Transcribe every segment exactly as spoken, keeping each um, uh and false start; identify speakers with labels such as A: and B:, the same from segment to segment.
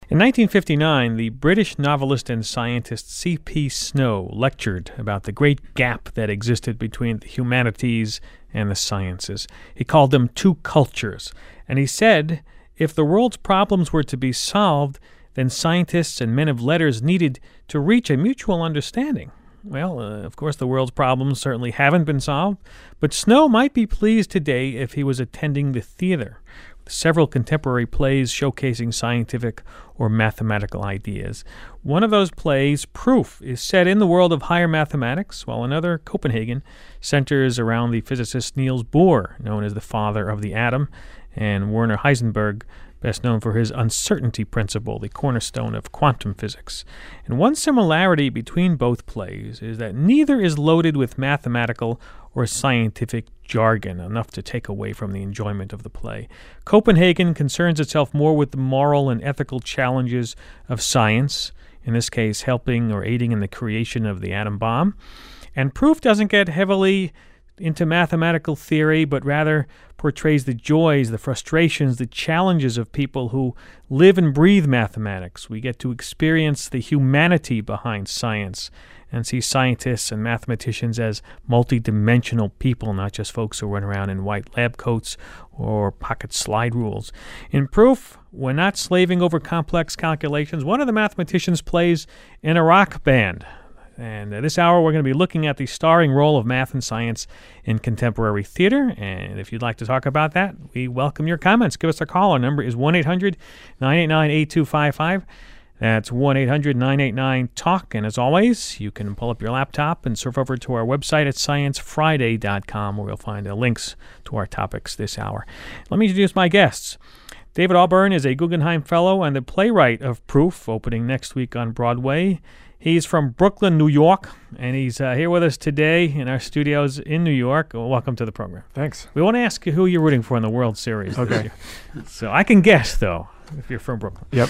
A: In nineteen fifty-nine, the British novelist and scientist C P Snow lectured about the great gap that existed between the humanities and the sciences. He called them two cultures, and he said if the world's problems were to be solved, then scientists and men of letters needed to reach a mutual understanding. Well, uh, of course, the world's problems certainly haven't been solved, but Snow might be pleased today if he was attending the theater, with several contemporary plays showcasing scientific or mathematical ideas. One of those plays, Proof, is set in the world of higher mathematics, while another, Copenhagen, centers around the physicist Niels Bohr, known as the father of the atom, and Werner Heisenberg, best known for his uncertainty principle, the cornerstone of quantum physics. And one similarity between both plays is that neither is loaded with mathematical or scientific jargon, enough to take away from the enjoyment of the play. Copenhagen concerns itself more with the moral and ethical challenges of science, in this case helping or aiding in the creation of the atom bomb. And Proof doesn't get heavily into mathematical theory, but rather portrays the joys, the frustrations, the challenges of people who live and breathe mathematics. We get to experience the humanity behind science and see scientists and mathematicians as multidimensional people, not just folks who run around in white lab coats or pocket slide rules. In Proof, we're not slaving over complex calculations. One of the mathematicians plays in a rock band. And uh, this hour, we're going to be looking at the starring role of math and science in contemporary theater. And if you'd like to talk about that, we welcome your comments. Give us a call. Our number is one eight hundred nine eight nine eight two five five. That's one eight hundred nine eight nine talk. And as always, you can pull up your laptop and surf over to our website at science friday dot com, where you'll find the links to our topics this hour. Let me introduce my guests. David Auburn is a Guggenheim Fellow and the playwright of Proof, opening next week on Broadway. He's from Brooklyn, New York, and he's uh, here with us today in our studios in New York. Well, welcome to the program.
B: Thanks.
A: We want to ask you who you're rooting for in the World Series
B: okay.
A: this year. So I can guess, though, if you're from Brooklyn.
B: Yep.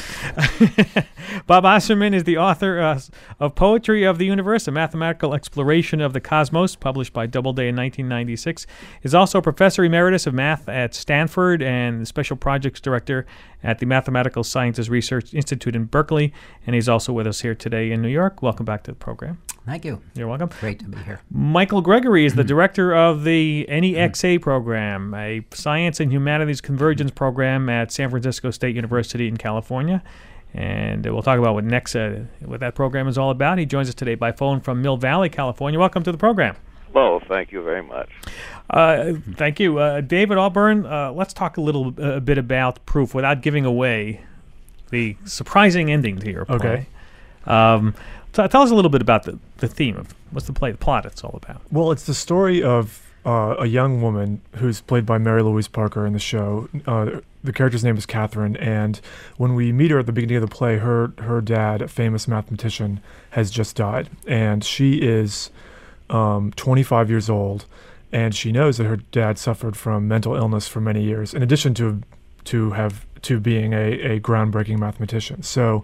A: Bob Osterman is the author uh, of Poetry of the Universe, a mathematical exploration of the cosmos, published by Doubleday in nineteen ninety-six. He's also a professor emeritus of math at Stanford and the special projects director at the Mathematical Sciences Research Institute in Berkeley, and he's also with us here today in New York. Welcome back to the program.
C: Thank you.
A: You're welcome.
C: Great to be here.
A: Michael Gregory is the director of the N E X A program, a science and humanities convergence program at San Francisco State University in California. And we'll talk about what NEXA, what that program is all about. He joins us today by phone from Mill Valley, California. Welcome to the program.
D: Well, thank you very much.
A: Uh, thank you. Uh, David Auburn, uh, let's talk a little uh, a bit about Proof without giving away the surprising ending to your play.
B: Okay.
A: Um, t- tell us a little bit about the, the theme of what's the play, the plot it's all about.
B: Well, it's the story of uh, a young woman who's played by Mary Louise Parker in the show. Uh, the character's name is Catherine, and when we meet her at the beginning of the play, her her dad, a famous mathematician, has just died, and she is um, twenty-five years old, and she knows that her dad suffered from mental illness for many years, in addition to to have to being a, a groundbreaking mathematician. So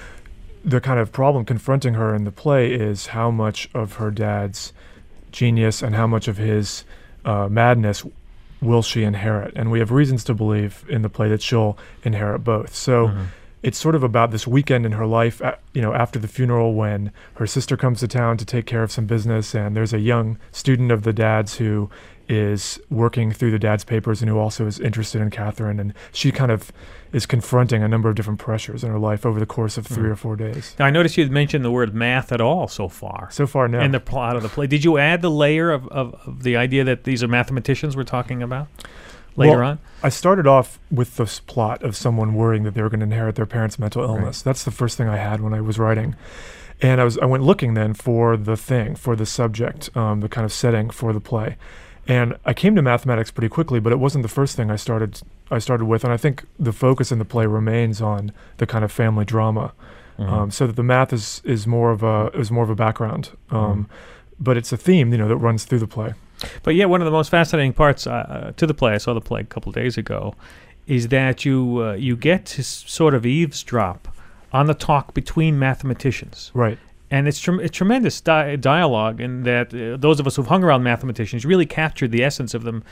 B: the kind of problem confronting her in the play is how much of her dad's genius and how much of his uh, madness will she inherit. And we have reasons to believe in the play that she'll inherit both. So mm-hmm. it's sort of about this weekend in her life, you know, after the funeral, when her sister comes to town to take care of some business, and there's a young student of the dad's who is working through the dad's papers and who also is interested in Catherine, and she kind of is confronting a number of different pressures in her life over the course of three mm. or four days.
A: Now, I noticed you had mentioned the word math at all so far.
B: So far, no.
A: In the plot of the play. Did you add the layer of, of, of the idea that these are mathematicians we're talking about later
B: well,
A: on?
B: I started off with this plot of someone worrying that they were going to inherit their parents' mental illness. Right. That's the first thing I had when I was writing. And I was I went looking then for the thing, for the subject, um, the kind of setting for the play. And I came to mathematics pretty quickly, but it wasn't the first thing I started I started with. And I think the focus in the play remains on the kind of family drama, mm-hmm. um, so that the math is, is more of a is more of a background, um, mm-hmm. but it's a theme, you know, that runs through the play.
A: But yeah, one of the most fascinating parts uh, to the play, I saw the play a couple of days ago, is that you uh, you get to s- sort of eavesdrop on the talk between mathematicians.
B: Right.
A: And it's, tre- it's tremendous di- dialogue in that uh, those of us who've hung around mathematicians really captured the essence of them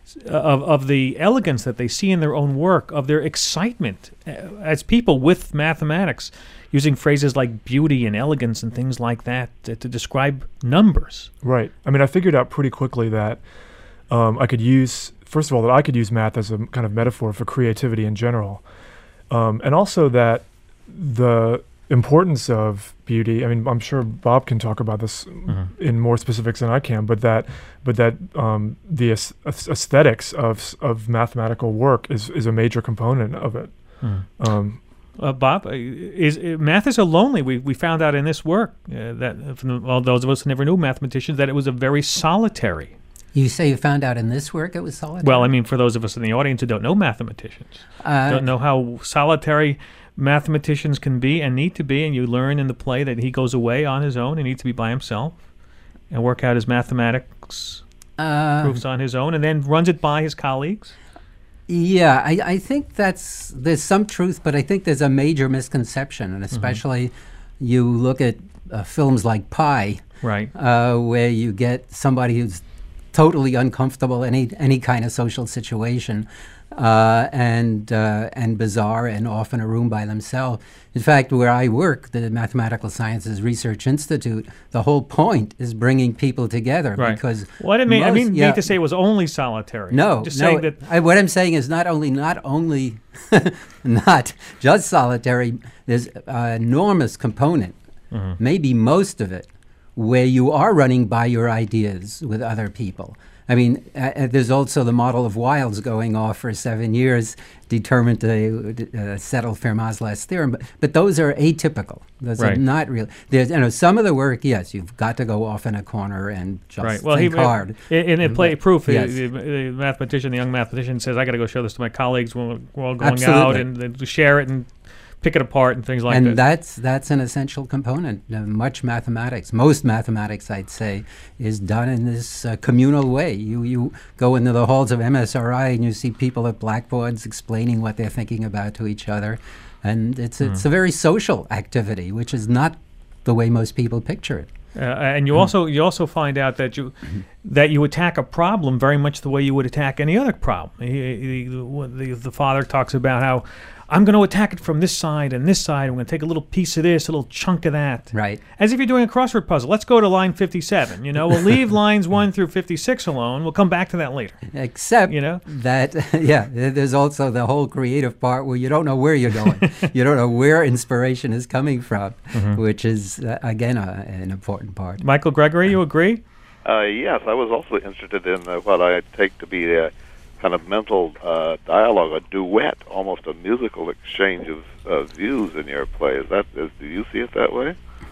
A: of of the elegance that they see in their own work, of their excitement uh, as people with mathematics, using phrases like beauty and elegance and things like that to, to describe numbers.
B: Right. I mean, I figured out pretty quickly that um, I could use, first of all, that I could use math as a kind of metaphor for creativity in general. Um, and also that the importance of beauty, I mean, I'm sure Bob can talk about this mm-hmm. in more specifics than I can, but that but that um, the aes- aesthetics of of mathematical work is, is a major component of it. Mm-hmm. Um,
A: Uh, Bob, uh, is, uh, math is so lonely. We we found out in this work uh, that uh, from all those of us who never knew mathematicians that it was a very solitary.
C: You say you found out in this work it was solitary?
A: Well, I mean, for those of us in the audience who don't know mathematicians, uh, don't know how solitary mathematicians can be and need to be, and you learn in the play that he goes away on his own and needs to be by himself and work out his mathematics uh, proofs on his own, and then runs it by his colleagues.
C: Yeah, I, I think that's, there's some truth, but I think there's a major misconception, and especially mm-hmm. you look at uh, films like Pi,
A: right,
C: uh, where you get somebody who's totally uncomfortable in any, any kind of social situation, uh, and uh, and bizarre, and off in a room by themselves. In fact, where I work, the Mathematical Sciences Research Institute, the whole point is bringing people together.
A: Right.
C: Because
A: well, I didn't mean,
C: most,
A: I mean,
C: yeah,
A: mean to say it was only solitary.
C: No,
A: just
C: no.
A: saying that
C: I, what I'm saying is not only not only not just solitary. There's an enormous component, mm-hmm. maybe most of it, where you are running by your ideas with other people. I mean, uh, there's also the model of Wiles going off for seven years, determined to uh, settle Fermat's last theorem. But, but those are atypical. Those
A: right.
C: are not real. There's, you know, some of the work, yes, you've got to go off in a corner and just
A: right. well,
C: think
A: he,
C: hard.
A: In, in play proof,
C: yes.
A: the, the mathematician, the young mathematician, says, "I got to go show this to my colleagues when we're all going
C: Absolutely.
A: out and, and share it and pick it apart and things like
C: and
A: that."
C: And that's that's an essential component. Uh, much mathematics, most mathematics, I'd say, is done in this uh, communal way. You you go into the halls of M S R I and you see people at blackboards explaining what they're thinking about to each other, and it's mm. it's a very social activity, which is not the way most people picture it.
A: Uh, and you mm. also you also find out that you that you attack a problem very much the way you would attack any other problem. He, he, the, the father talks about how, I'm going to attack it from this side and this side. I'm going to take a little piece of this, a little chunk of that.
C: Right.
A: As if you're doing a crossword puzzle. Let's go to line fifty-seven. You know, we'll leave lines one through fifty-six alone. We'll come back to that later.
C: Except,
A: you know,
C: that, yeah, there's also the whole creative part where you don't know where you're going. You don't know where inspiration is coming from, mm-hmm. which is, uh, again, a, an important part.
A: Michael Gregory, you agree?
D: Uh, yes, I was also interested in uh, what I take to be a kind of mental uh, dialogue, a duet, almost a musical exchange of uh, views in your play. Is that? Is, do you see it that way?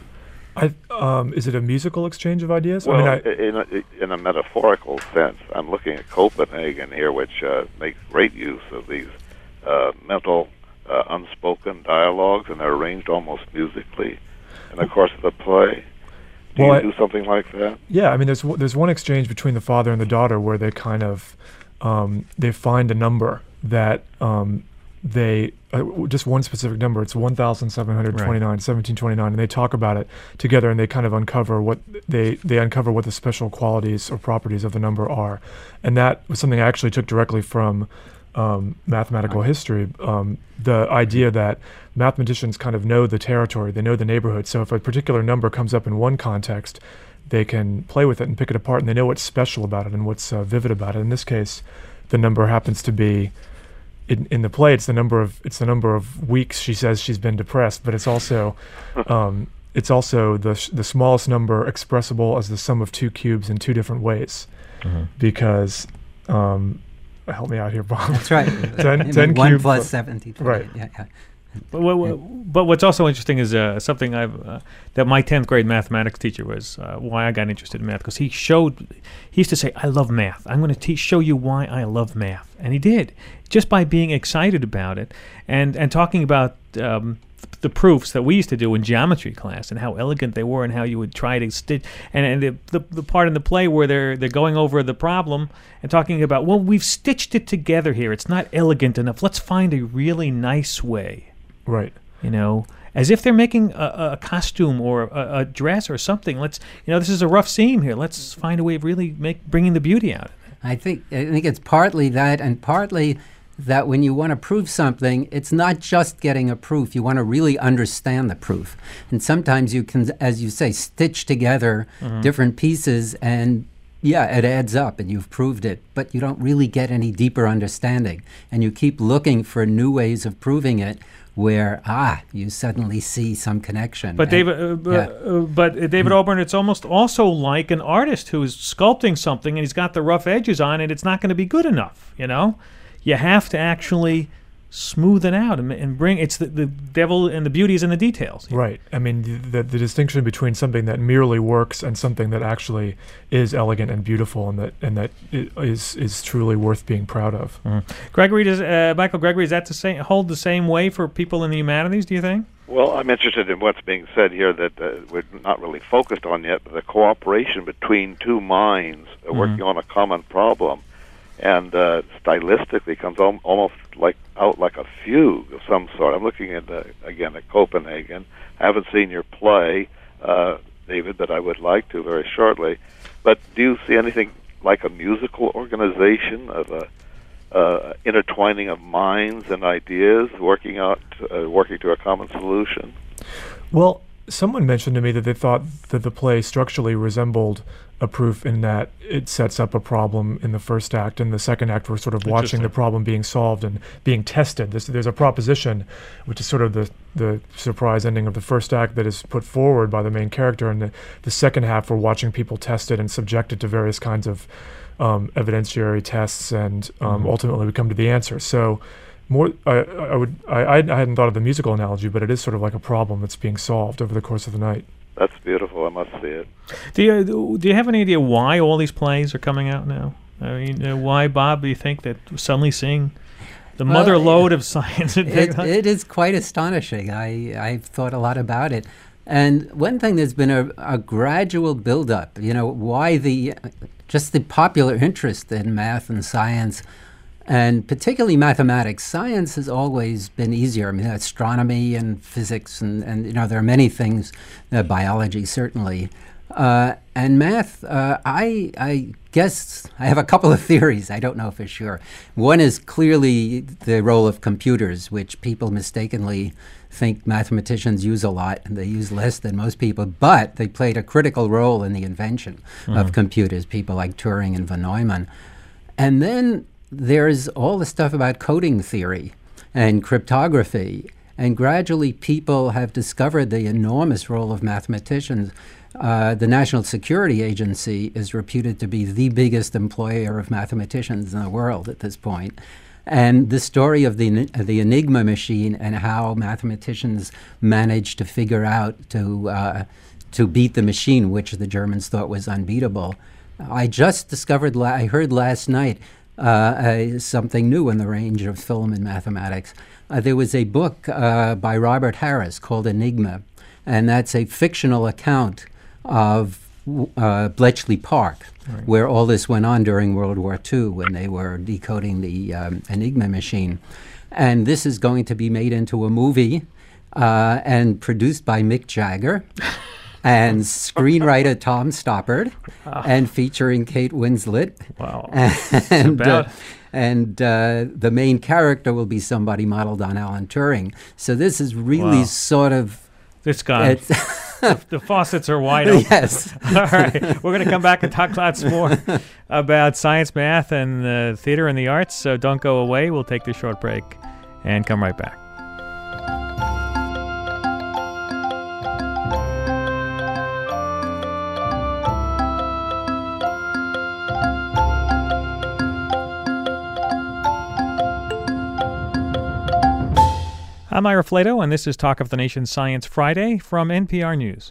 B: I, um, is it a musical exchange of ideas?
D: Well,
B: I mean, I,
D: in, a, in a metaphorical sense, I'm looking at Copenhagen here, which uh, makes great use of these uh, mental, uh, unspoken dialogues, and they're arranged almost musically in the course of the play. Do
B: well,
D: you
B: I,
D: do something like that?
B: Yeah, I mean, there's w- there's one exchange between the father and the daughter where they kind of um, they find a number that um, they uh, just one specific number. It's one thousand seven hundred twenty-nine, right. seventeen twenty-nine, and they talk about it together, and they kind of uncover what they they uncover what the special qualities or properties of the number are, and that was something I actually took directly from um, mathematical okay. history. Um, the idea that mathematicians kind of know the territory, they know the neighborhood. So if a particular number comes up in one context, they can play with it and pick it apart, and they know what's special about it and what's uh, vivid about it. In this case, the number happens to be, in, in the play, it's the number of it's the number of weeks she says she's been depressed, but it's also um, it's also the sh- the smallest number expressible as the sum of two cubes in two different ways, mm-hmm. because. Um, help me out here, Bob.
C: That's right.
B: ten, ten
C: one
B: cubed
C: plus
B: plus,
C: seventy.
B: Right.
C: Yeah, yeah.
A: But, what, but what's also interesting is uh, something I've uh, that my tenth grade mathematics teacher was uh, why I got interested in math, because he showed he used to say, "I love math. I'm going to te- show you why I love math," and he did just by being excited about it and and talking about um, the proofs that we used to do in geometry class and how elegant they were and how you would try to stitch and, and the, the the part in the play where they're they're going over the problem and talking about, well, we've stitched it together here. It's not elegant enough. Let's find a really nice way.
B: Right.
A: You know, as if they're making a, a costume or a, a dress or something. Let's, you know, this is a rough seam here. Let's find a way of really make bringing the beauty out of it.
C: I think I think it's partly that, and partly that when you want to prove something, it's not just getting a proof. You want to really understand the proof. And sometimes you can, as you say, stitch together mm-hmm. different pieces, and yeah, it adds up and you've proved it, but you don't really get any deeper understanding. And you keep looking for new ways of proving it where, ah, you suddenly see some connection.
A: But
C: and,
A: David, uh,
C: yeah.
A: uh, but uh, David Oborn, it's almost also like an artist who is sculpting something and he's got the rough edges on it. It's not going to be good enough, you know? You have to actually smooth it out and, and bring, it's the, the devil and the beauty is in the details.
B: Right. I mean, the, the distinction between something that merely works and something that actually is elegant and beautiful and that and that is is truly worth being proud of.
A: Mm-hmm. Gregory, does uh, Michael Gregory, does that the same, hold the same way for people in the humanities, do you think?
D: Well, I'm interested in what's being said here that uh, we're not really focused on yet, the cooperation between two minds uh,
A: mm-hmm.
D: working on a common problem. And uh, stylistically comes al- almost like out like a fugue of some sort. I'm looking at uh, again at Copenhagen. I haven't seen your play, uh, David, but I would like to very shortly. But do you see anything like a musical organization of a uh, intertwining of minds and ideas, working out, uh, working to a common solution?
B: Well, someone mentioned to me that they thought that the play structurally resembled a proof in that it sets up a problem in the first act. In the second act, we're sort of watching the problem being solved and being tested. This, there's a proposition, which is sort of the, the surprise ending of the first act that is put forward by the main character. And the, the second half, we're watching people tested and subjected to various kinds of um, evidentiary tests, and um, mm-hmm. ultimately we come to the answer. So more, I, I would, I, I hadn't thought of the musical analogy, but it is sort of like a problem that's being solved over the course of the night.
D: That's beautiful. I must see it.
A: Do you do you have any idea why all these plays are coming out now? I mean, uh, why, Bob? Do you think that we're suddenly seeing the
C: well,
A: mother lode of science?
C: It, it is quite astonishing. I I've thought a lot about it, and one thing there's been a, a gradual buildup. You know, why the just the popular interest in math and science. And particularly mathematics. Science has always been easier. I mean, astronomy and physics, and, and you know, there are many things, uh, biology certainly. Uh, and math, uh, I, I guess I have a couple of theories. I don't know for sure. One is clearly the role of computers, which people mistakenly think mathematicians use a lot, and they use less than most people, but they played a critical role in the invention mm-hmm. of computers, people like Turing and von Neumann. And then there's all the stuff about coding theory and cryptography, and gradually people have discovered the enormous role of mathematicians. Uh, the National Security Agency is reputed to be the biggest employer of mathematicians in the world at this point. And the story of the the Enigma machine and how mathematicians managed to figure out to uh, to beat the machine, which the Germans thought was unbeatable. I just discovered, la- I heard last night, Uh, uh, something new in the range of film and mathematics. Uh, there was a book uh, by Robert Harris called Enigma, and that's a fictional account of uh, Bletchley Park, right. where all this went on during World War Two when they were decoding the um, Enigma machine. And this is going to be made into a movie uh, and produced by Mick Jagger. And screenwriter Tom Stoppard, wow. and featuring Kate Winslet.
A: Wow.
C: And, uh, and uh, the main character will be somebody modeled on Alan Turing. So this is really wow. sort of...
A: It's gone. the, the faucets are wide open.
C: Yes.
A: All right. We're going to come back and talk lots more about science, math, and uh, theater and the arts. So don't go away. We'll take this short break and come right back. I'm Ira Flato, and this is Talk of the Nation Science Friday from N P R News.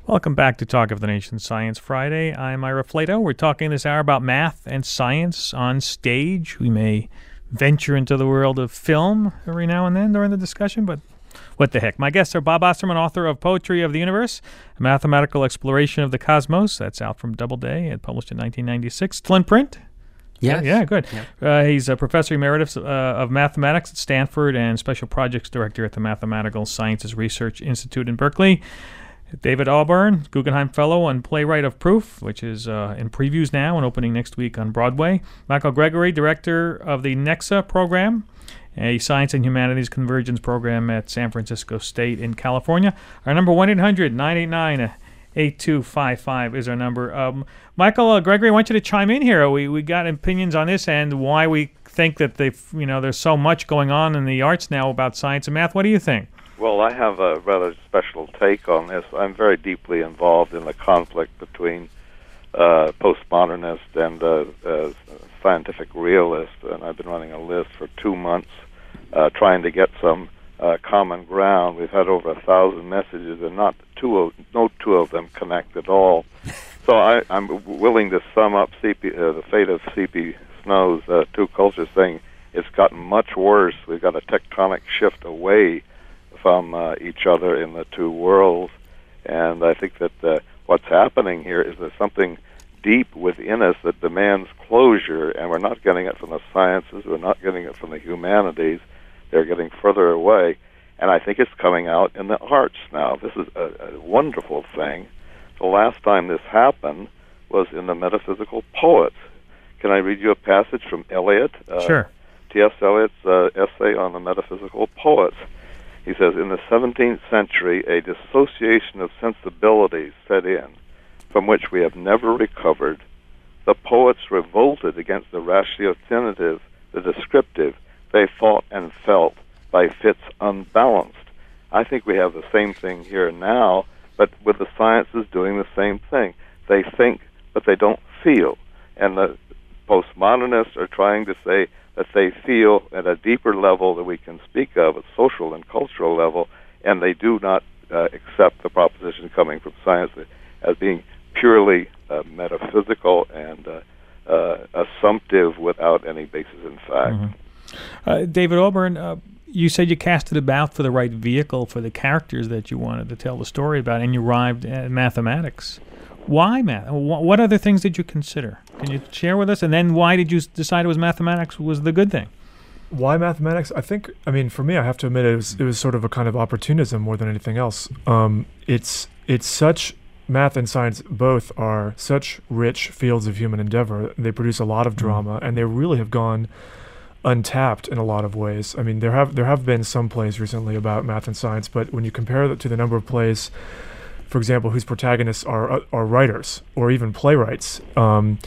A: Welcome back to Talk of the Nation Science Friday. I'm Ira Flato. We're talking this hour about math and science on stage. We may venture into the world of film every now and then during the discussion, but what the heck. My guests are Bob Osterman, author of Poetry of the Universe, A Mathematical Exploration of the Cosmos. That's out from Doubleday and published in nineteen ninety-six. Still in print?
C: Yes.
A: Yeah, good.
C: Yep.
A: Uh, he's a professor emeritus uh, of mathematics at Stanford and special projects director at the Mathematical Sciences Research Institute in Berkeley. David Auburn, Guggenheim Fellow and playwright of Proof, which is uh, in previews now and opening next week on Broadway. Michael Gregory, director of the NEXA program, a science and humanities convergence program at San Francisco State in California. Our number one eight hundred nine eight nine eight two five five is our number. Um, Michael uh, Gregory, I want you to chime in here. We we got opinions on this and why we think that they you know there's so much going on in the arts now about science and math. What do you think?
D: Well, I have a rather special take on this. I'm very deeply involved in the conflict between uh, postmodernists and uh, uh, scientific realists, and I've been running a list for two months uh, trying to get some uh, common ground. We've had over a thousand messages, and not two of, no two of them connect at all. So I, I'm willing to sum up C P, uh, the fate of C P Snow's uh, Two Cultures, saying it's gotten much worse. We've got a tectonic shift away from uh, each other in the two worlds, and I think that uh, what's happening here is there's something deep within us that demands closure, and we're not getting it from the sciences, we're not getting it from the humanities, they're getting further away, and I think it's coming out in the arts now. This is a, a wonderful thing. The last time this happened was in the metaphysical poets. Can I read you a passage from Eliot? Uh,
A: sure.
D: T S. Eliot's uh, essay on the metaphysical poets. He says, in the seventeenth century, a dissociation of sensibilities set in, from which we have never recovered. The poets revolted against the ratiocinative, the descriptive. They thought and felt by fits unbalanced. I think we have the same thing here now, but with the sciences doing the same thing. They think, but they don't feel. And the postmodernists are trying to say that they feel at a deeper level that we can speak of, a social and cultural level, and they do not uh, accept the proposition coming from science as being purely uh, metaphysical and uh, uh, assumptive without any basis in fact.
A: Mm-hmm. Uh, David Auburn, uh, you said you casted about for the right vehicle for the characters that you wanted to tell the story about, and you arrived at mathematics. Why math? What other things did you consider? Can you share with us? And then why did you decide it was mathematics was the good thing?
B: Why mathematics? I think, I mean, for me, I have to admit, it was it was sort of a kind of opportunism more than anything else. Um, it's it's such, math and science both are such rich fields of human endeavor. They produce a lot of drama, and they really have gone untapped in a lot of ways. I mean, there have there have been some plays recently about math and science, but when you compare that to the number of plays, for example, whose protagonists are are writers or even playwrights, um,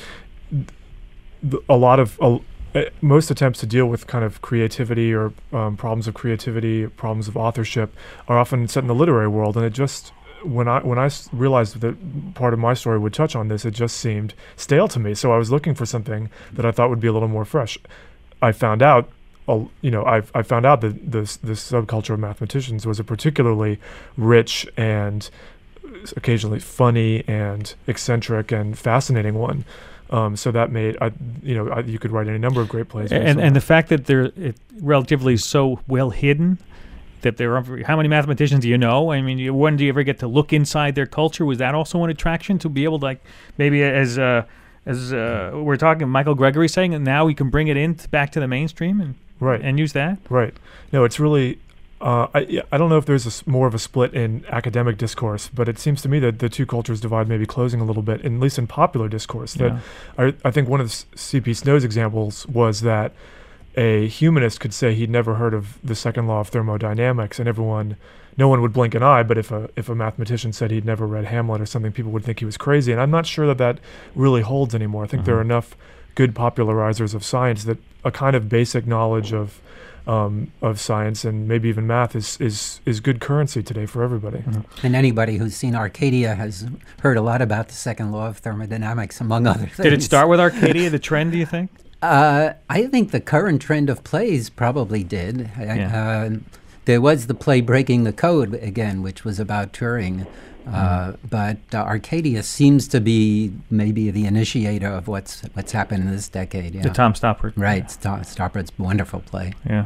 B: th- a lot of uh, most attempts to deal with kind of creativity or um, problems of creativity, problems of authorship, are often set in the literary world. And it just when I when I s- realized that part of my story would touch on this, it just seemed stale to me. So I was looking for something that I thought would be a little more fresh. I found out. You know, I I found out that this the subculture of mathematicians was a particularly rich and occasionally funny and eccentric and fascinating one. Um, so that made, I, you know, I, you could write any number of great plays.
A: And and the fact that they're it relatively so well hidden, that there are, how many mathematicians do you know? I mean, you, when do you ever get to look inside their culture? Was that also an attraction to be able to, like, maybe as uh, as uh, we're talking, Michael Gregory saying, and now we can bring it in t- back to the mainstream and
B: right.
A: and use that?
B: Right. No, it's really, uh, I, I don't know if there's a s more of a split in academic discourse, but it seems to me that the two cultures divide may be closing a little bit, at least in popular discourse. That
A: Yeah.
B: I, I think one of C P Snow's examples was that a humanist could say he'd never heard of the second law of thermodynamics, and everyone, no one would blink an eye. But if a if a mathematician said he'd never read Hamlet or something, people would think he was crazy. And I'm not sure that that really holds anymore. I think
A: Mm-hmm.
B: there are enough good popularizers of science that a kind of basic knowledge of um, of science and maybe even math is is is good currency today for everybody.
A: Mm-hmm.
C: And anybody who's seen Arcadia has heard a lot about the second law of thermodynamics, among other things.
A: Did it start with Arcadia, the trend, do you think?
C: Uh, I think the current trend of plays probably did. I-
A: Yeah.
C: Uh, there was the play Breaking the Code again, which was about Turing. Uh, but uh, Arcadia seems to be maybe the initiator of what's what's happened in this decade. Yeah.
A: The Tom Stoppard.
C: Right, Sto- Stoppard's wonderful play.
A: Yeah.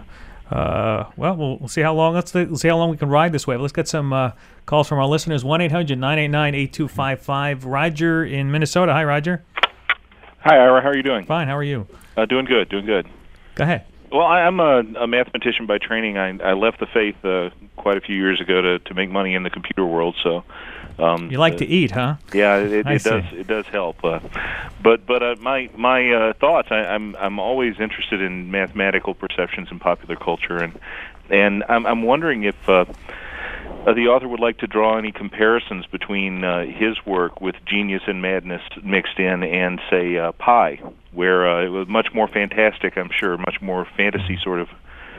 A: Uh, well, well, we'll see how long. Let's let's see how long we can ride this wave. Let's get some uh, calls from our listeners. one eight hundred nine eight nine eight two five five. Roger in Minnesota. Hi, Roger.
E: Hi, Ira. How are you doing?
A: Fine. How are you?
E: Uh, doing good. Doing good.
A: Go ahead.
E: Well, I, I'm a, a mathematician by training. I, I left the faith uh, quite a few years ago to, to make money in the computer world. So, um,
A: you like
E: uh,
A: to eat, huh?
E: Yeah, it,
A: I
E: it
A: see.
E: does. It does help. Uh, but but uh, my my uh, thoughts. I, I'm I'm always interested in mathematical perceptions in popular culture, and and I'm I'm wondering if uh, uh, the author would like to draw any comparisons between uh, his work with Genius and Madness mixed in, and say uh, Pi, where uh, it was much more fantastic. I'm sure, much more fantasy sort of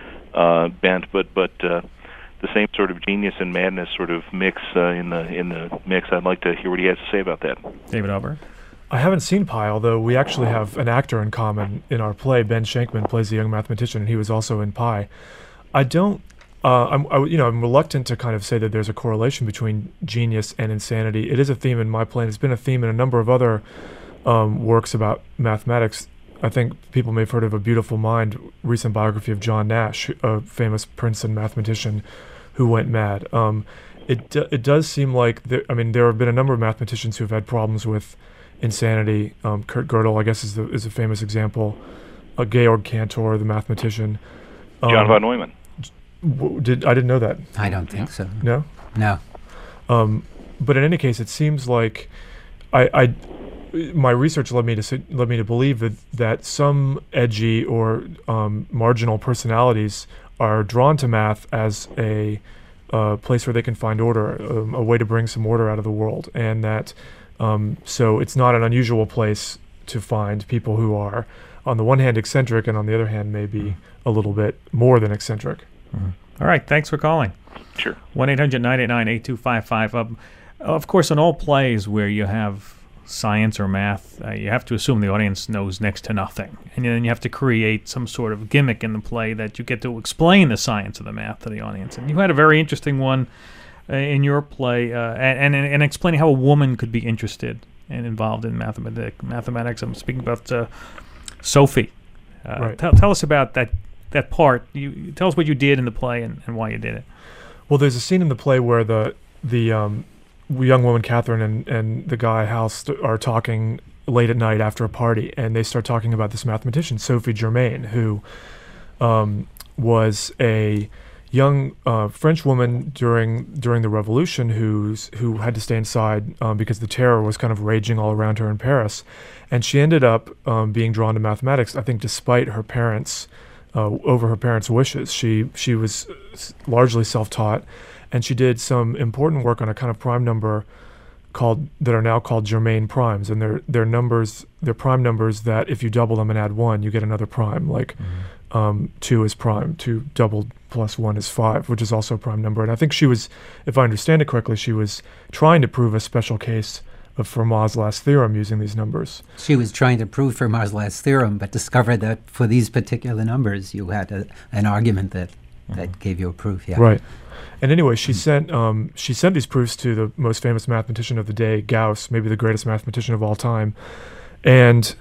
E: uh, bent, but but. Uh, the same sort of genius and madness sort of mix uh, in the in the mix. I'd like to hear what he has to say about that.
A: David Albert.
B: I haven't seen Pi, although we actually have an actor in common in our play. Ben Shankman plays a young mathematician, and he was also in Pi. I don't, uh, I'm, I, you know, I'm reluctant to kind of say that there's a correlation between genius and insanity. It is a theme in my play, and it's been a theme in a number of other um, works about mathematics. I think people may have heard of A Beautiful Mind, recent biography of John Nash, a famous Princeton mathematician who went mad. Um, it d- it does seem like, there, I mean, there have been a number of mathematicians who have had problems with insanity. Um, Kurt Gödel, I guess, is the is a famous example. Uh, Georg Cantor, the mathematician. Um,
E: John von Neumann.
B: W- did I didn't know that?
C: I don't think so.
B: No.
C: No.
B: Um, but in any case, it seems like I. I my research led me to say, led me to believe that, that some edgy or um, marginal personalities are drawn to math as a uh, place where they can find order, um, a way to bring some order out of the world, and that um, so it's not an unusual place to find people who are, on the one hand, eccentric, and on the other hand, maybe a little bit more than eccentric.
A: Mm-hmm. All right, thanks for calling.
E: Sure.
A: one eight hundred nine eight nine eight two five five. Um, of course, in all plays where you have science or math, uh, you have to assume the audience knows next to nothing. And then you have to create some sort of gimmick in the play that you get to explain the science of the math to the audience. And you had a very interesting one uh, in your play, uh, and, and, and explaining how a woman could be interested and involved in mathematic, mathematics. I'm speaking about uh, Sophie. Uh,
B: right.
A: tell, tell us about that that part. You tell us what you did in the play and, and why you did it.
B: Well, there's a scene in the play where the the um, young woman Catherine and, and the guy Hal st- are talking late at night after a party, and they start talking about this mathematician, Sophie Germain, who um, was a young uh, French woman during during the Revolution who's who had to stay inside um, because the terror was kind of raging all around her in Paris, and she ended up um, being drawn to mathematics, I think, despite her parents' uh, over her parents' wishes. She she was largely self-taught, and she did some important work on a kind of prime number called that are now called Germain primes, and they're they're numbers they're prime numbers that if you double them and add one, you get another prime. Like mm-hmm. um, two is prime, two doubled plus one is five, which is also a prime number. And I think she was, if I understand it correctly, she was trying to prove a special case of Fermat's last theorem using these numbers.
C: She was trying to prove Fermat's last theorem, but discovered that for these particular numbers, you had a, an argument that, mm-hmm. that gave you a proof. Yeah.
B: Right. And anyway, she sent um, she sent these proofs to the most famous mathematician of the day, Gauss, maybe the greatest mathematician of all time, and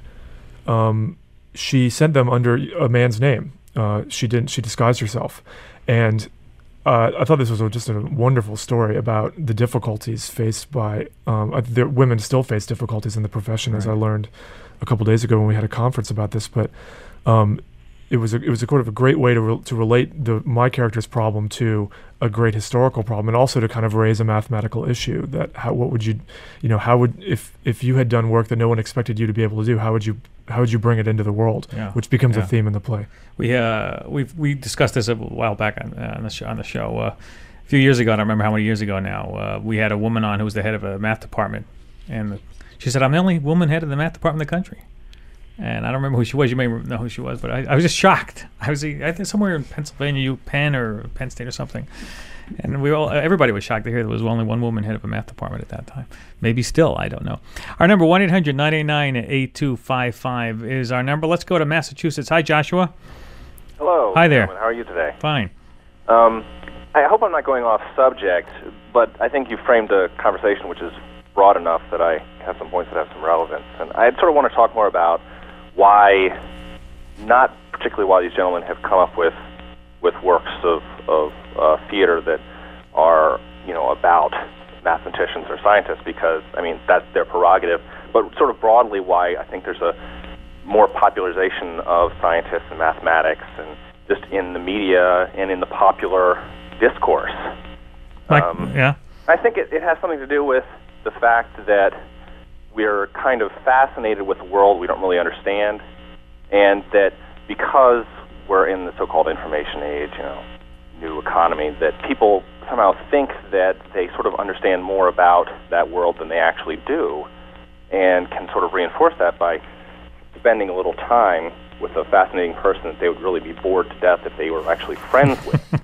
B: um, she sent them under a man's name. Uh, she didn't. She disguised herself, and uh, I thought this was a, just a wonderful story about the difficulties faced by um, uh, there, women. Still face difficulties in the profession, right. As I learned a couple days ago when we had a conference about this, but. Um, It was a, it was a sort of a great way to re- to relate the my character's problem to a great historical problem, and also to kind of raise a mathematical issue. That how what would you, you know, how would if if you had done work that no one expected you to be able to do, how would you how would you bring it into the world,
A: yeah.
B: which becomes
A: yeah.
B: a theme in the play.
A: We uh we we discussed this a while back on, uh, on the show. On the show. Uh, a few years ago, I don't remember how many years ago now. Uh, we had a woman on who was the head of a math department, and she said, "I'm the only woman head of the math department in the country." And I don't remember who she was. You may know who she was, but I, I was just shocked. I was, I think, somewhere in Pennsylvania, Penn or Penn State or something, and we all, everybody was shocked to hear there was only one woman head of a math department at that time. Maybe still, I don't know. Our number one eight hundred nine eight nine eight two five five is our number. Let's go to Massachusetts. Hi, Joshua.
F: Hello.
A: Hi there.
F: Gentlemen. How are you today?
A: Fine.
F: Um, I hope I'm not going off subject, but I think you framed a conversation which is broad enough that I have some points that have some relevance. And I sort of want to talk more about why, not particularly why these gentlemen have come up with with works of, of uh, theater that are, you know, about mathematicians or scientists, because, I mean, that's their prerogative, but sort of broadly why I think there's a more popularization of scientists and mathematics and just in the media and in the popular discourse.
A: Like,
F: um,
A: yeah.
F: I think it, it has something to do with the fact that we're kind of fascinated with a world we don't really understand, and that because we're in the so-called information age, you know, new economy, that people somehow think that they sort of understand more about that world than they actually do, and can sort of reinforce that by spending a little time with a fascinating person that they would really be bored to death if they were actually friends with.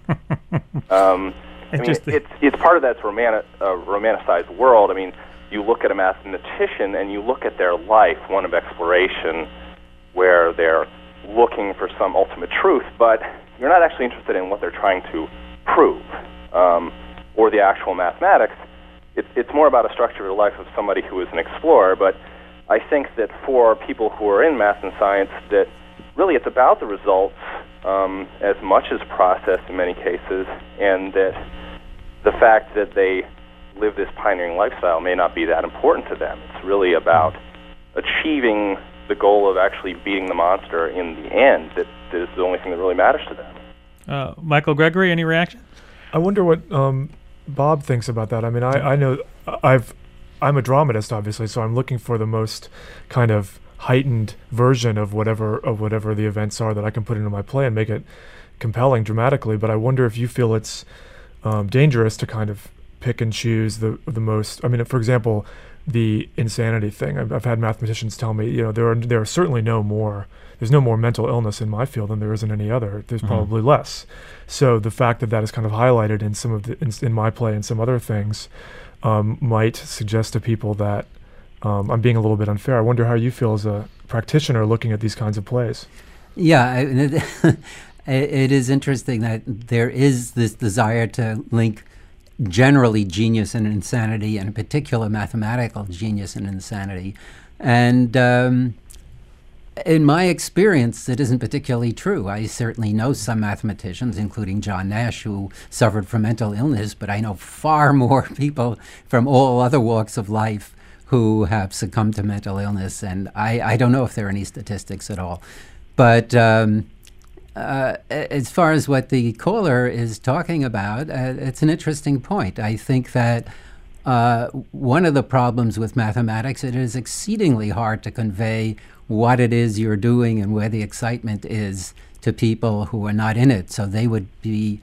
F: um, I mean,
A: just,
F: it's it's part of that romani- uh, romanticized world. I mean, you look at a mathematician and you look at their life, one of exploration, where they're looking for some ultimate truth, but you're not actually interested in what they're trying to prove, um, or the actual mathematics. It's it's more about a structure of the life of somebody who is an explorer. But I think that for people who are in math and science, that really it's about the results um, as much as process in many cases, and that the fact that they live this pioneering lifestyle may not be that important to them. It's really about achieving the goal of actually beating the monster in the end that is the only thing that really matters to them.
A: Uh, Michael Gregory, any reaction?
B: I wonder what um, Bob thinks about that. I mean, I, I know I've I'm a dramatist, obviously, so I'm looking for the most kind of heightened version of whatever of whatever the events are that I can put into my play and make it compelling dramatically. But I wonder if you feel it's um, dangerous to kind of pick and choose the the most. I mean, for example, the insanity thing. I've, I've had mathematicians tell me, you know, there are there are certainly no more. There's no more mental illness in my field than there is in any other. There's mm-hmm. probably less. So the fact that that is kind of highlighted in some of the in, in my play and some other things um, might suggest to people that um, I'm being a little bit unfair. I wonder how you feel as a practitioner looking at these kinds of plays.
C: Yeah, it, it is interesting that there is this desire to link generally genius and insanity, and in particular mathematical genius and insanity. And um, in my experience, it isn't particularly true. I certainly know some mathematicians, including John Nash, who suffered from mental illness, but I know far more people from all other walks of life who have succumbed to mental illness, and I, I don't know if there are any statistics at all. But um, Uh, as far as what the caller is talking about, uh, it's an interesting point. I think that uh, one of the problems with mathematics, it is exceedingly hard to convey what it is you're doing and where the excitement is to people who are not in it. So they would be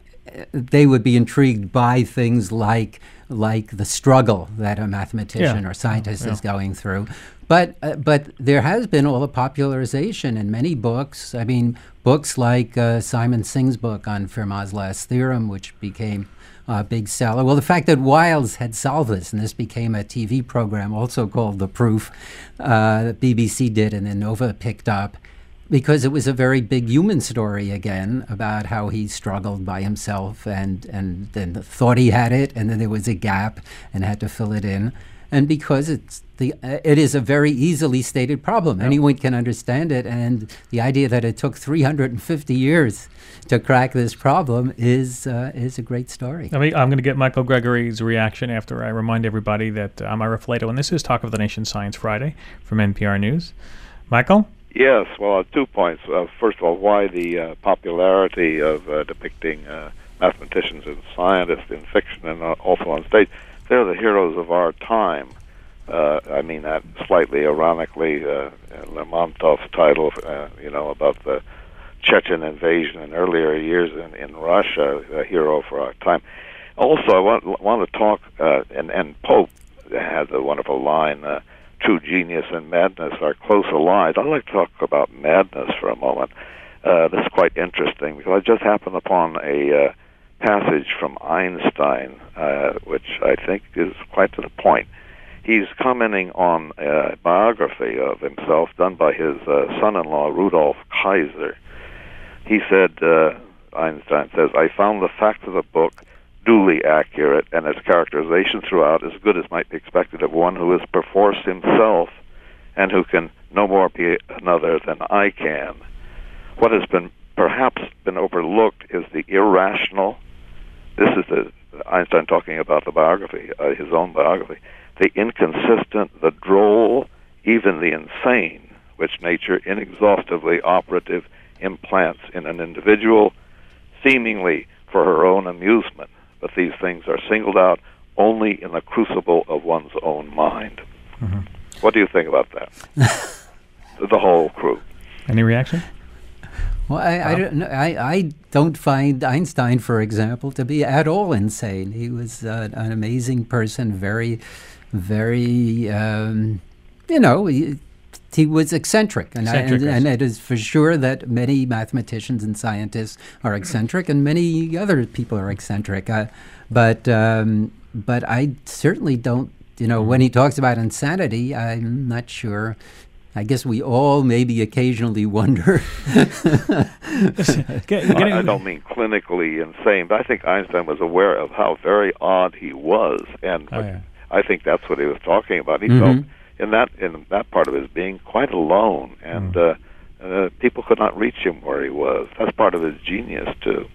C: they would be intrigued by things like like the struggle that a mathematician
A: yeah.
C: or scientist
A: yeah.
C: is going through. But uh, but there has been all the popularization in many books. I mean, books like uh, Simon Singh's book on Fermat's Last Theorem, which became a big seller. Well, the fact that Wiles had solved this, and this became a T V program also called The Proof, uh, that B B C did, and then Nova picked up, because it was a very big human story again about how he struggled by himself and, and then thought he had it, and then there was a gap and had to fill it in. And because it's the uh, it is a very easily stated problem. Yeah. Anyone can understand it, and the idea that it took three hundred fifty years to crack this problem is uh, is a great story.
A: I mean, I'm going to get Michael Gregory's reaction after I remind everybody that uh, I'm Ira Flato, and this is Talk of the Nation Science Friday from N P R News. Michael?
D: Yes, well, uh, two points. Uh, first of all, why the uh, popularity of uh, depicting uh, mathematicians and scientists in fiction and uh, also on stage. They're the heroes of our time. Uh, I mean that slightly ironically. Uh, Lermontov's title, uh, you know, about the Chechen invasion in earlier years in, in Russia, a hero for our time. Also, I want, want to talk, uh, and, and Pope has a wonderful line, uh, true genius and madness are close allied. I'd like to talk about madness for a moment. Uh, this is quite interesting, because I just happened upon a... Uh, passage from Einstein, uh, which I think is quite to the point. He's commenting on a biography of himself done by his uh, son-in-law, Rudolf Kaiser. He said, uh, Einstein says, I found the facts of the book duly accurate, and its characterization throughout as good as might be expected of one who is perforce himself and who can no more be another than I can. What has been perhaps been overlooked is the irrational. This is the Einstein talking about the biography, uh, his own biography. The inconsistent, the droll, even the insane, which nature inexhaustively operative implants in an individual, seemingly for her own amusement. But these things are singled out only in the crucible of one's own mind. Mm-hmm. What do you think about that? The whole crew.
A: Any reaction?
C: Well, I, I, don't, I, I don't find Einstein, for example, to be at all insane. He was uh, an amazing person, very, very, um, you know, he, he was eccentric. And, eccentric I, and, and it is for sure that many mathematicians and scientists are eccentric, and many other people are eccentric. Uh, but, um, but I certainly don't, you know, when he talks about insanity, I'm not sure. I guess we all maybe occasionally wonder.
D: I, I don't mean clinically insane, but I think Einstein was aware of how very odd he was, and oh, yeah. I think that's what he was talking about. He mm-hmm. felt in that in that part of his being quite alone, and mm. uh, uh, people could not reach him where he was. That's part of his genius too.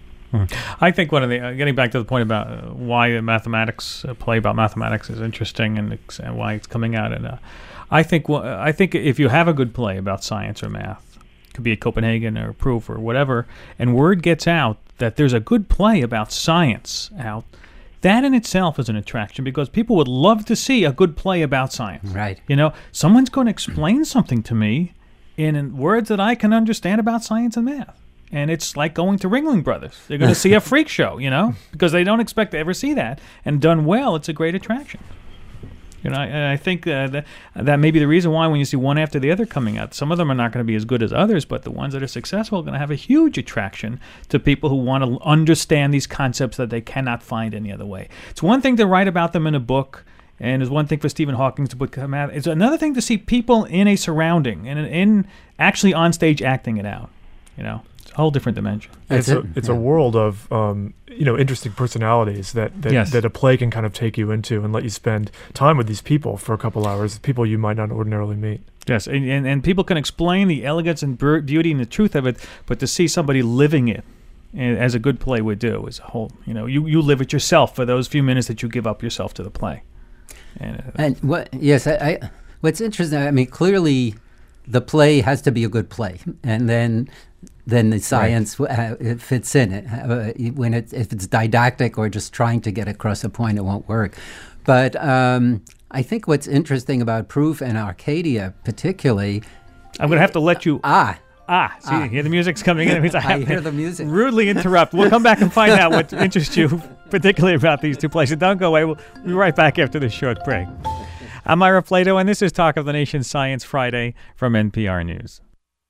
A: I think one of the uh, getting back to the point about uh, why the mathematics uh, play about mathematics is interesting, and, and why it's coming out in. Uh, I think well, I think if you have a good play about science or math, it could be at Copenhagen or Proof or whatever, and word gets out that there's a good play about science out, that in itself is an attraction, because people would love to see a good play about science.
C: Right.
A: You know, someone's going to explain something to me in, in words that I can understand about science and math. And it's like going to Ringling Brothers. They're going to see a freak show, you know, because they don't expect to ever see that. And done well, it's a great attraction. You know, I, I think uh, that that may be the reason why when you see one after the other coming out, some of them are not going to be as good as others, but the ones that are successful are going to have a huge attraction to people who want to understand these concepts that they cannot find any other way. It's one thing to write about them in a book, and it's one thing for Stephen Hawking to put come out. It's another thing to see people in a surrounding and in, in actually on stage acting it out. You know. A whole different dimension.
B: It's,
C: it.
B: a, it's
C: yeah.
B: a world of um, you know interesting personalities that that,
A: yes.
B: that a play can kind of take you into and let you spend time with these people for a couple hours, people you might not ordinarily meet.
A: Yes, and, and, and people can explain the elegance and beauty and the truth of it, but to see somebody living it, as a good play would do, is a whole, you know, you, you live it yourself for those few minutes that you give up yourself to the play.
C: And, uh, and what, yes, I, I, what's interesting, I mean, clearly the play has to be a good play, and then then the science right. uh, it fits in it. Uh, when it, if it's didactic or just trying to get across a point, it won't work. But um, I think what's interesting about Proof and Arcadia particularly...
A: I'm going to have to let you...
C: Ah.
A: Ah, see,
C: ah.
A: Here the music's coming in. It means I, have
C: I hear
A: to
C: the music.
A: Rudely interrupt. We'll come back and find out what interests you particularly about these two places. Don't go away. We'll be right back after this short break. I'm Ira Plato, and this is Talk of the Nation Science Friday from N P R News.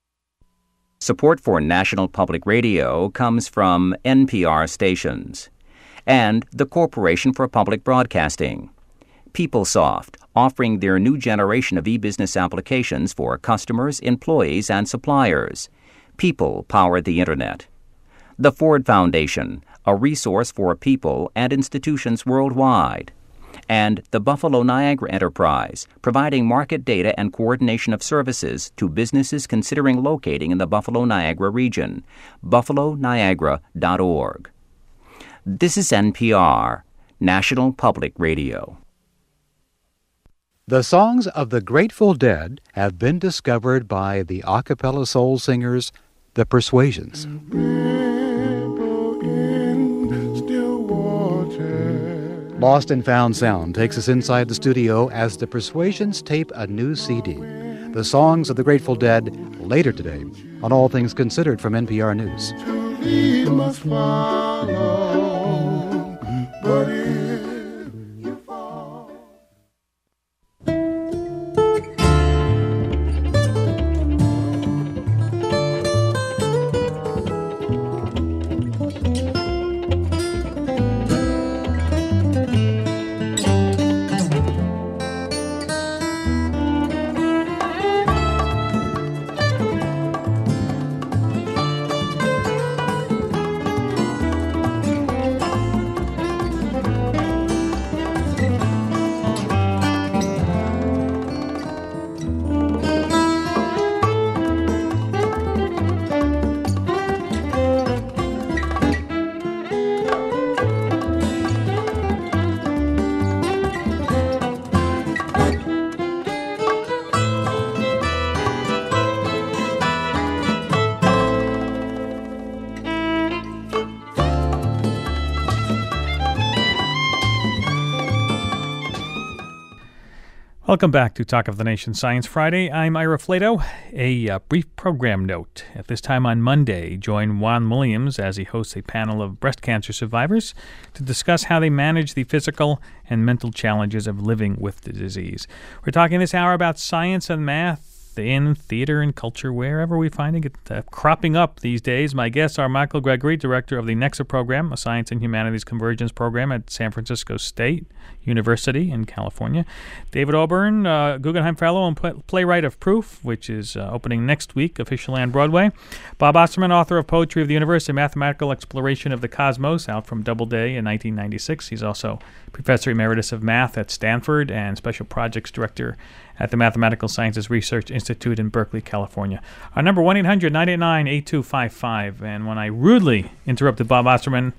G: Support for National Public Radio comes from N P R stations and the Corporation for Public Broadcasting. PeopleSoft, offering their new generation of e-business applications for customers, employees, and suppliers. People power the Internet. The Ford Foundation, a resource for people and institutions worldwide. And the Buffalo Niagara Enterprise, providing market data and coordination of services to businesses considering locating in the Buffalo Niagara region. buffalo niagara dot org. This is N P R, National Public Radio.
H: The songs of the Grateful Dead have been discovered by the a cappella soul singers, The Persuasions. Lost and Found Sound takes us inside the studio as The Persuasions tape a new C D. The songs of the Grateful Dead later today on All Things Considered from N P R News.
I: He must follow, but if you fall.
A: Welcome back to Talk of the Nation Science Friday. I'm Ira Flato. A uh, brief program note. At this time on Monday, join Juan Williams as he hosts a panel of breast cancer survivors to discuss how they manage the physical and mental challenges of living with the disease. We're talking this hour about science and math in theater and culture, wherever we're finding it uh, cropping up these days. My guests are Michael Gregory, director of the NEXA program, a science and humanities convergence program at San Francisco State University in California. David Auburn, uh, Guggenheim Fellow and pl- playwright of Proof, which is uh, opening next week officially on Broadway. Bob Osterman, author of Poetry of the Universe, a mathematical exploration of the cosmos, out from Doubleday in nineteen ninety-six. He's also professor emeritus of math at Stanford and special projects director at the Mathematical Sciences Research Institute in Berkeley, California. Our number, one eight hundred nine eight nine eight two five five. And when I rudely interrupted Bob Osterman,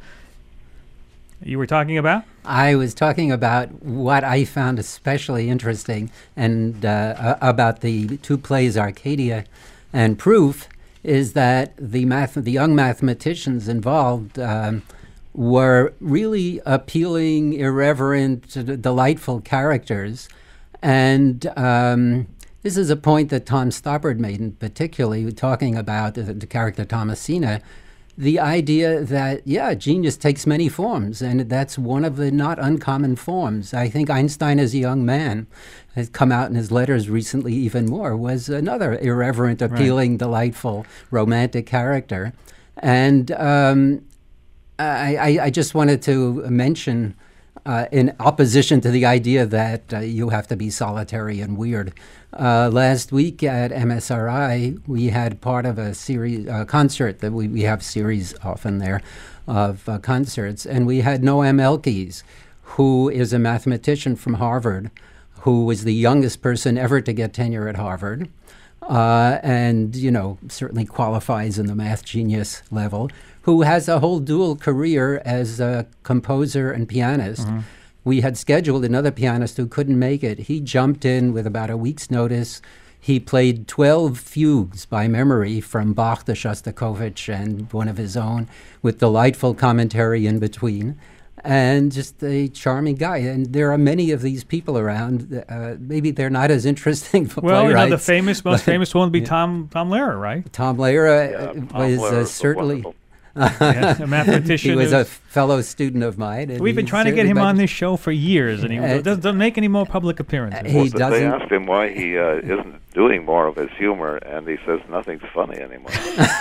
A: you were talking about?
C: I was talking about what I found especially interesting and uh, about the two plays, Arcadia and Proof, is that the math, the young mathematicians involved um, were really appealing, irreverent, delightful characters. And um, this is a point that Tom Stoppard made, in particularly talking about the, the character Thomasina, the idea that, yeah, genius takes many forms, and that's one of the not uncommon forms. I think Einstein as a young man has come out in his letters recently even more, was another irreverent, appealing, right. delightful, romantic character. And um, I, I, I just wanted to mention, Uh, in opposition to the idea that uh, you have to be solitary and weird. Uh, last week at M S R I, we had part of a series, uh, concert that we, we have series often there of uh, concerts, and we had Noam Elkies, who is a mathematician from Harvard, who was the youngest person ever to get tenure at Harvard, uh, and, you know, certainly qualifies in the math genius level, who has a whole dual career as a composer and pianist. Mm-hmm. We had scheduled another pianist who couldn't make it. He jumped in with about a week's notice. He played twelve fugues by memory from Bach to Shostakovich and one of his own, with delightful commentary in between. And just a charming guy. And there are many of these people around. Uh, maybe they're not as interesting for
A: well,
C: playwrights.
A: Well, you know, the famous, most famous one would be yeah. Tom Tom Lehrer, right?
C: Tom Lehrer
D: yeah,
C: uh,
D: Tom
C: was
D: Lehrer
C: uh, certainly...
A: yeah, a mathematician.
C: He was a fellow student of mine. And
A: we've been trying to get him on this show for years, and he uh, doesn't, doesn't make any more public appearances.
C: He
D: well,
C: doesn't.
D: They asked him why he uh, isn't doing more of his humor, and he says nothing's funny anymore.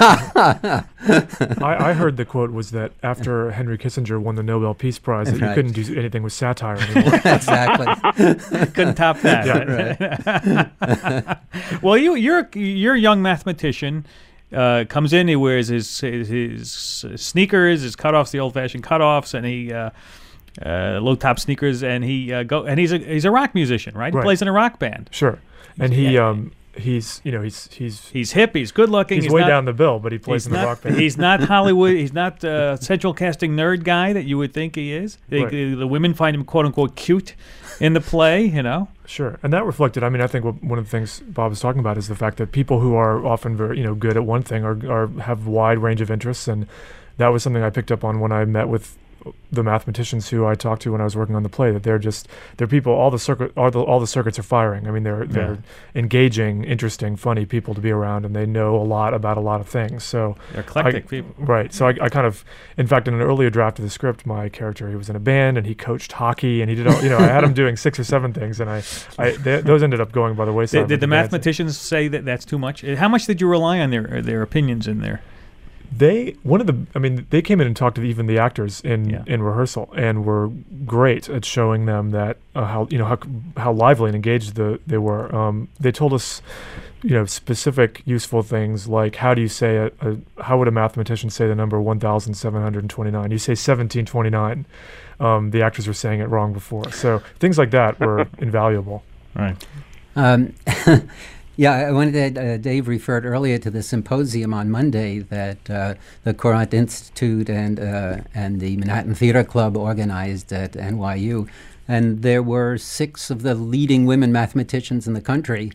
B: I, I heard the quote was that after Henry Kissinger won the Nobel Peace Prize, that
C: right.
B: you couldn't do anything with satire anymore.
C: Exactly.
A: Couldn't top that.
B: Yeah.
A: Right. Well, you, you're you're a young mathematician. Uh, comes in, he wears his his, his sneakers, his cutoffs, the old-fashioned cutoffs, and he uh, uh, low-top sneakers, and he uh, go and he's a he's a rock musician, right? He
B: right.
A: plays in a rock band.
B: Sure, and he
A: yeah.
B: um he's you know he's he's
A: he's hip, he's good-looking.
B: He's,
A: he's
B: way
A: not,
B: down the bill, but he plays in the
A: not,
B: rock band.
A: He's not Hollywood. He's not uh, central casting nerd guy that you would think he is. They,
B: Right.
A: the, the women find him quote unquote cute in the play, you know.
B: Sure, and that reflected. I mean, I think what, one of the things Bob is talking about is the fact that people who are often very, you know, good at one thing are, are have wide range of interests, and that was something I picked up on when I met with the mathematicians who I talked to when I was working on the play. That they're just they're people. All the circuit, all the all the circuits are firing. I mean, they're they're
A: Yeah.
B: engaging, interesting, funny people to be around, and they know a lot about a lot of things. So
A: They're eclectic
B: I-
A: people.
B: Right. So I, I kind of, in fact, in an earlier draft of the script, my character, he was in a band and he coached hockey and he did all, you know, I had him doing six or seven things, and I, I th- those ended up going by the wayside.
A: Did, did
B: with
A: the
B: dancing.
A: mathematicians say that that's too much? How much did you rely on their their opinions in there?
B: They one of the I mean they came in and talked to even the actors in,
A: Yeah.
B: in rehearsal and were great at showing them that uh, how you know how how lively and engaged the they were. Um, they told us you know specific useful things like how do you say a, a how would a mathematician say the number one thousand seven hundred twenty-nine? You say seventeen twenty-nine. Um, the actors were saying it wrong before, so things like that were invaluable.
A: Right.
C: Um, yeah, I wanted to, uh, Dave referred earlier to the symposium on Monday that uh, the Courant Institute and uh, and the Manhattan Theater Club organized at N Y U, and there were six of the leading women mathematicians in the country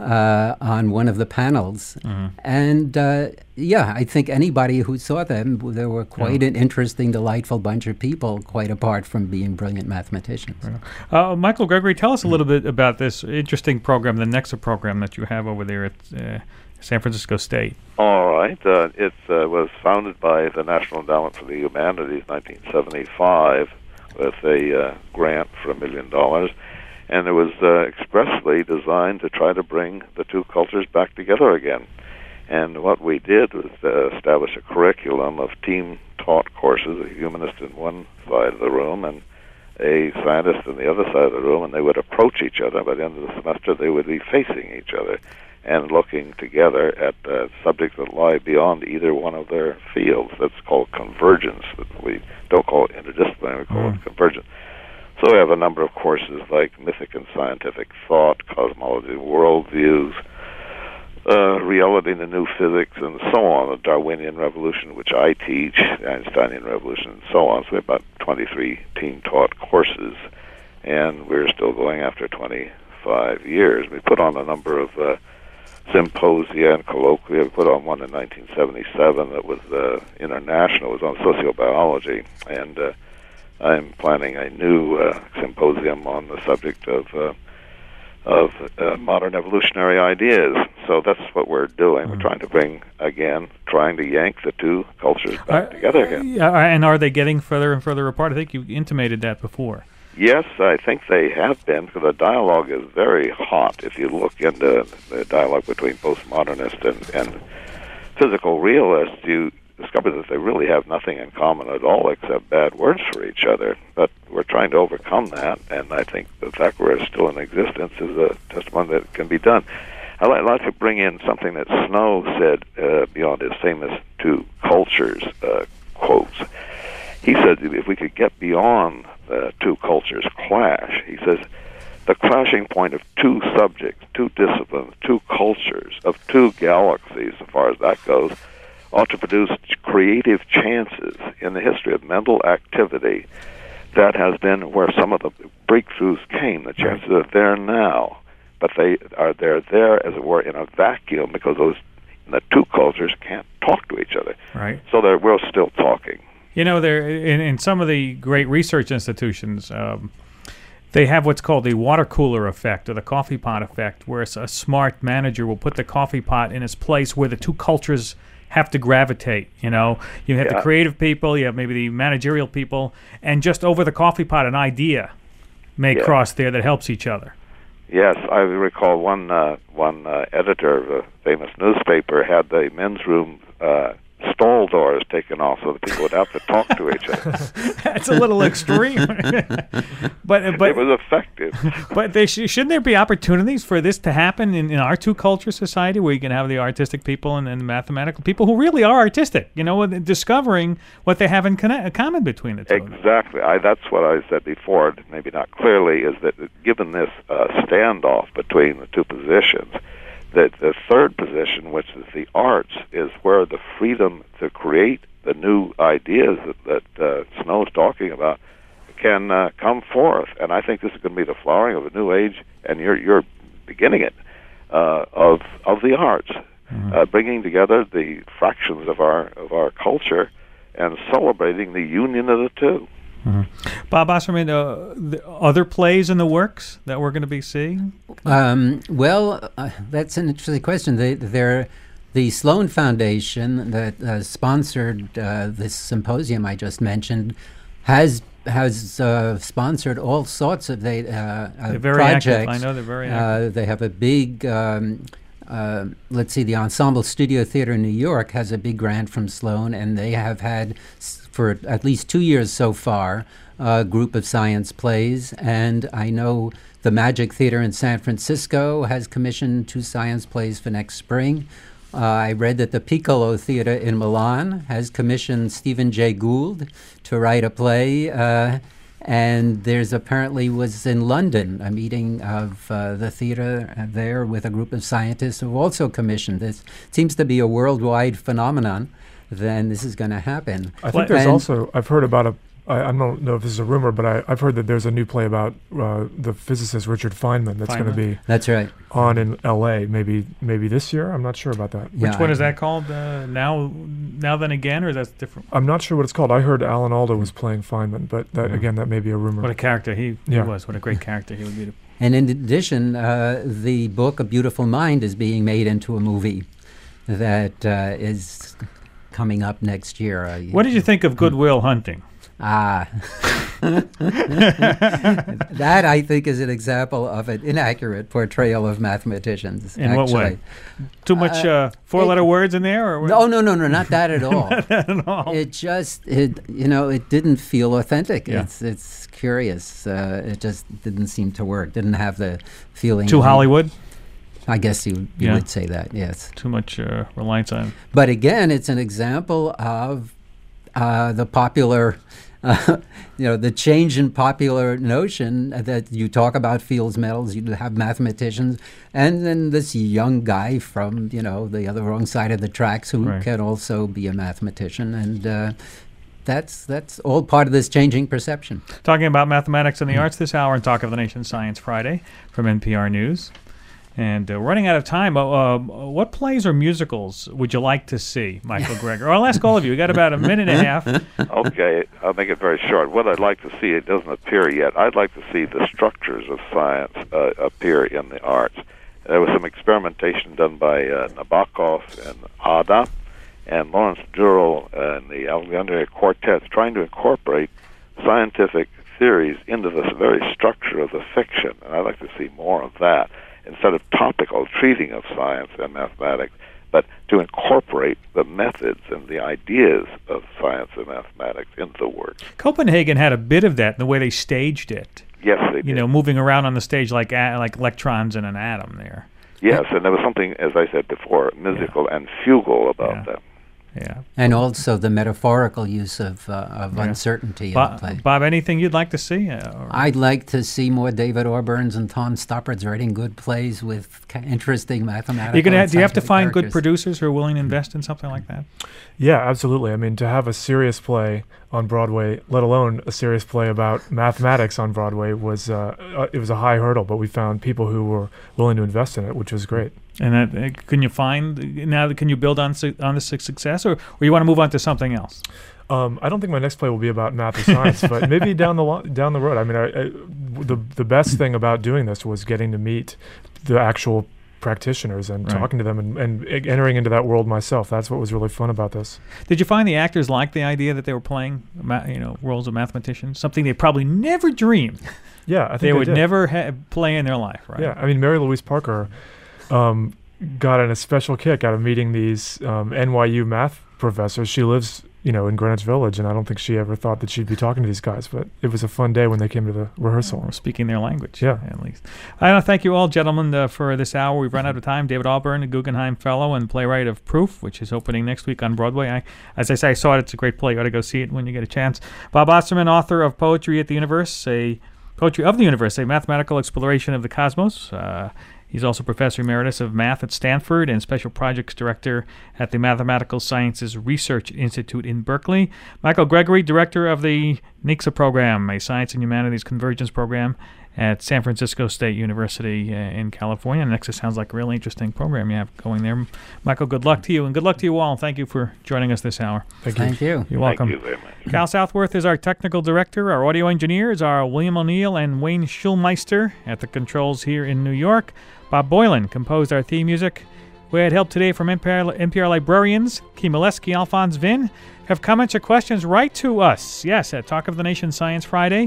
C: uh, on one of the panels.
A: Mm-hmm.
C: And uh, yeah, I think anybody who saw them, they were quite
A: Yeah.
C: an interesting, delightful bunch of people, quite apart from being brilliant mathematicians.
A: Uh, Michael Gregory, tell us a little bit about this interesting program, the NEXA program that you have over there at uh, San Francisco State.
D: All right. Uh, it uh, was founded by the National Endowment for the Humanities in nineteen seventy-five with a uh, grant for a million dollars. And it was uh, expressly designed to try to bring the two cultures back together again. And what we did was uh, establish a curriculum of team-taught courses, a humanist in one side of the room and a scientist in the other side of the room, and they would approach each other. By the end of the semester, they would be facing each other and looking together at uh, subjects that lie beyond either one of their fields. That's called convergence. We don't call it interdisciplinary, we call
A: Mm.
D: it convergence. So we have a number of courses like mythic and scientific thought, cosmology and worldviews, uh, reality and the new physics, and so on, the Darwinian revolution, which I teach, the Einsteinian revolution, and so on. So we have about twenty-three team-taught courses, and we're still going after twenty-five years. We put on a number of uh, symposia and colloquia. We put on one in nineteen seventy-seven that was uh, international. It was on sociobiology, and uh, I'm planning a new uh, symposium on the subject of uh, of uh, modern evolutionary ideas. So that's what we're doing. We're trying to bring, again, trying to yank the two cultures back
A: Uh,
D: together again.
A: Yeah, and are they getting further and further apart? I think you intimated that before.
D: Yes, I think they have been, because the dialogue is very hot. If you look into the dialogue between postmodernists and, and physical realists, you discover that they really have nothing in common at all except bad words for each other. But we're trying to overcome that, and I think the fact we're still in existence is a testimony that it can be done. I'd like, like to bring in something that Snow said uh, beyond his famous two cultures uh, quotes. He said if we could get beyond the two cultures clash, he says, the clashing point of two subjects, two disciplines, two cultures, of two galaxies, as far as that goes, ought to produce creative chances in the history of mental activity that has been where some of the breakthroughs came. The chances are there now, but they are they're there, as it were, in a vacuum because those the two cultures can't talk to each other.
A: Right.
D: So they're, we're still talking.
A: You know, there in, in some of the great research institutions, um, they have what's called the water cooler effect or the coffee pot effect, where a smart manager will put the coffee pot in its place where the two cultures have to gravitate. You know, you have
D: Yeah.
A: the creative people, you have maybe the managerial people, and just over the coffee pot, an idea may
D: Yeah.
A: cross there that helps each other.
D: Yes, I recall one uh, one uh, editor of a famous newspaper had the men's room uh, stall doors taken off so that people would have to talk to each other.
A: That's a little extreme, but but
D: it was effective.
A: But they sh- shouldn't there be opportunities for this to happen in, in our two-culture society, where you can have the artistic people and, and the mathematical people who really are artistic, you know, and discovering what they have in conne- common between the two of them.
D: Exactly. I, that's what I said before, maybe not clearly, is that given this uh, standoff between the two positions, that the third position, which is the arts, is where the freedom to create the new ideas that, that uh, Snow's talking about can uh, come forth. And I think this is going to be the flowering of a new age, and you're you're beginning it, uh, of of the arts, mm-hmm. uh, bringing together the fractions of our of our culture and celebrating the union of the two.
A: Mm-hmm. Bob Osserman, uh, the other plays in the works that we're going to be seeing?
C: Um, well, uh, that's an interesting question. They, they're, the Sloan Foundation that uh, sponsored uh, this symposium I just mentioned has has uh, sponsored all sorts of they, uh,
A: they're very
C: projects.
A: Active. I know they're very active.
C: Uh, they have a big, um, uh, let's see, the Ensemble Studio Theater in New York has a big grant from Sloan, and they have had, s- for at least two years so far, a group of science plays. And I know the Magic Theater in San Francisco has commissioned two science plays for next spring. Uh, I read that the Piccolo Theater in Milan has commissioned Stephen Jay Gould to write a play. Uh, and there's apparently was in London a meeting of uh, the theater there with a group of scientists who also commissioned this. It seems to be a worldwide phenomenon. Then this is going to happen.
B: I think
C: And
B: there's also, I've heard about a I, I don't know if this is a rumor, but I, I've heard that there's a new play about uh, the physicist Richard Feynman that's going to be
C: That's right.
B: on in L A maybe maybe this year. I'm not sure about that.
C: Yeah,
A: Which one
C: I-
A: is that called? Uh, now, now then again, or is that different?
B: I'm not sure what it's called. I heard Alan Alda was playing Feynman, but that,
C: Mhm.
B: again, that may be a rumor.
A: What a character he,
B: Yeah.
A: he was. What a great character he would be. To
C: And in addition, uh, the book A Beautiful Mind is being made into a movie that uh, is coming up next year. Uh,
A: What did you think of Good Will Hunting?
C: Ah. That, I think, is an example of an inaccurate portrayal of mathematicians.
A: In what way?
C: actually.
A: Too much
C: Uh,
A: uh, four-letter
C: it-
A: words in there? Or
C: No, no, no, no, not that at all.
A: Not that at all.
C: It just, it you know, it didn't feel authentic.
A: Yeah.
C: It's it's curious. Uh, it just didn't seem to work. Didn't have the feeling.
A: Too
C: of-
A: Hollywood?
C: I guess you, you
A: Yeah.
C: would say that, yes.
A: Too much uh, reliance on...
C: But again, it's an example of uh, the popular, uh, you know, the change in popular notion that you talk about Fields Medals, you have mathematicians, and then this young guy from, you know, the other wrong side of the tracks who
A: Right.
C: can also be a mathematician. And uh, that's that's all part of this changing perception.
A: Talking about mathematics and the arts this hour and Talk of the Nation Science Friday from N P R News. And uh, running out of time, uh, uh, what plays or musicals would you like to see, Michael Greger? Or I'll ask all of you. We got about a minute and a half.
D: Okay, I'll make it very short. What I'd like to see, it doesn't appear yet. I'd like to see the structures of science uh, appear in the arts. There was some experimentation done by uh, Nabokov and Ada and Lawrence Durrell and the Alexandria Quartet, trying to incorporate scientific theories into the very structure of the fiction. And I'd like to see more of that, instead of topical treating of science and mathematics, but to incorporate the methods and the ideas of science and mathematics into the work.
A: Copenhagen had a bit of that in the way they staged it.
D: Yes, they
A: You
D: did.
A: know, moving around on the stage like a- like electrons in an atom there.
D: Yes, and there was something, as I said before, musical and fugal about
A: Yeah.
D: that.
A: Yeah.
C: And also the metaphorical use of, uh, of
A: Yeah.
C: uncertainty in the
A: Bob,
C: play.
A: Bob, anything you'd like to see? Uh, or-
C: I'd like to see more David Orburns and Tom Stoppards writing good plays with ca- interesting mathematical.
A: You're gonna
C: and
A: do you have to
C: scientific
A: find good
C: characters.
A: producers who are willing to invest in something like that?
B: Yeah, absolutely. I mean, to have a serious play on Broadway, let alone a serious play about mathematics on Broadway, was uh, uh, it was a high hurdle. But we found people who were willing to invest in it, which was great.
A: And that, uh, can you find now? that Can you build on su- on this su- success, or, or you want to move on to something else?
B: Um, I don't think my next play will be about math or science, but maybe down the lo- down the road. I mean, I, I, the the best thing about doing this was getting to meet the actual practitioners and
A: Right.
B: talking to them and, and e- entering into that world myself. That's what was really fun about this.
A: Did you find the actors liked the idea that they were playing, ma- you know, roles of mathematicians? Something they probably never dreamed
B: Yeah, I think
A: they,
B: they
A: would
B: did.
A: never ha- play in their life, right?
B: Yeah, I mean, Mary Louise Parker um, got an, a special kick out of meeting these um, N Y U math professors. She lives, you know, in Greenwich Village, and I don't think she ever thought that she'd be talking to these guys. But it was a fun day when they came to the rehearsal.
A: Or speaking their language,
B: Yeah.
A: at least. I want to thank you all, gentlemen, uh, for this hour. We've run out of time. David Alburn, a Guggenheim Fellow and playwright of Proof, which is opening next week on Broadway. I, as I say, I saw it. It's a great play. You ought to go see it when you get a chance. Bob Osterman, author of Poetry at the Universe, a Poetry of the Universe, a mathematical exploration of the cosmos. Uh, He's also Professor Emeritus of Math at Stanford and Special Projects Director at the Mathematical Sciences Research Institute in Berkeley. Michael Gregory, Director of the N I C S A program, a Science and Humanities Convergence program at San Francisco State University uh, in California. And N I C S A sounds like a really interesting program you have going there. Michael, good luck to you, and good luck to you all. Thank you for joining us this hour.
B: Thank you.
C: Thank you.
A: You're welcome.
D: Thank you very much.
A: Cal Southworth is our technical director. Our audio engineers are William O'Neill and Wayne Schulmeister at the controls here in New York. Bob Boylan composed our theme music. We had help today from N P R, N P R librarians Kim Oleski, Alphonse Vin. Have comments or questions, write to us. Yes, at Talk of the Nation Science Friday.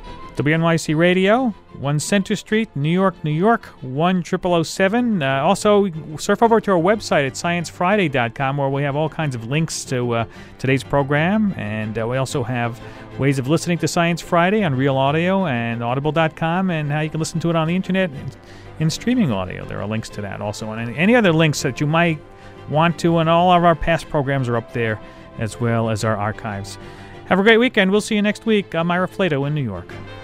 A: W N Y C Radio, one Center Street, New York, New York, one triple oh seven. Uh, also, surf over to our website at science friday dot com, where we have all kinds of links to uh, today's program. And uh, we also have ways of listening to Science Friday on Real Audio and audible dot com, and how you can listen to it on the internet in, in streaming audio. There are links to that also. And any, any other links that you might want to, and all of our past programs are up there, as well as our archives. Have a great weekend. We'll see you next week. I'm Ira Flato in New York.